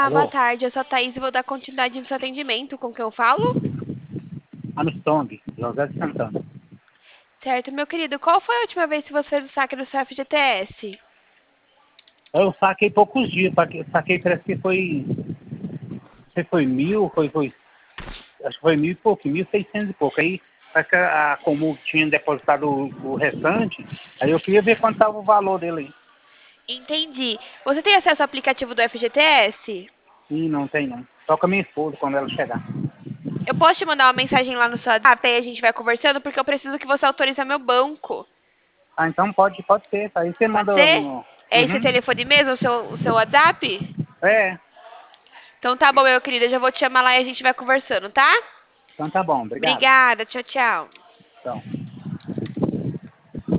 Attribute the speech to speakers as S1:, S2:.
S1: Olá, boa
S2: Alô?
S1: tarde. Eu sou a Thaís e vou dar continuidade no seu atendimento. Com quem eu falo?
S2: Armstrong, José de Santana.
S1: Certo, meu querido. Qual foi a última vez que você fez o saque do seu FGTS?
S2: Eu saquei poucos dias, saquei parece que foi. Não sei se foi mil, acho que foi mil e pouco, 1.600 e pouco. Aí parece que a Comul tinha depositado o restante, aí eu queria ver quanto estava o valor dele aí.
S1: Entendi. Você tem acesso ao aplicativo do FGTS?
S2: Ih, não tem não. Só com a minha esposa quando ela chegar.
S1: Eu posso te mandar uma mensagem lá no seu WhatsApp e a gente vai conversando, porque eu preciso que você autorize meu banco.
S2: Ah, então pode ser. Aí você
S1: Pode
S2: manda
S1: ser?
S2: no.
S1: É esse
S2: Uhum.
S1: telefone mesmo, o seu WhatsApp?
S2: É,
S1: Então tá bom, meu querido. Eu já vou te chamar lá e a gente vai conversando, tá?
S2: então tá bom, obrigado.
S1: Obrigada. Tchau, tchau.
S2: Então.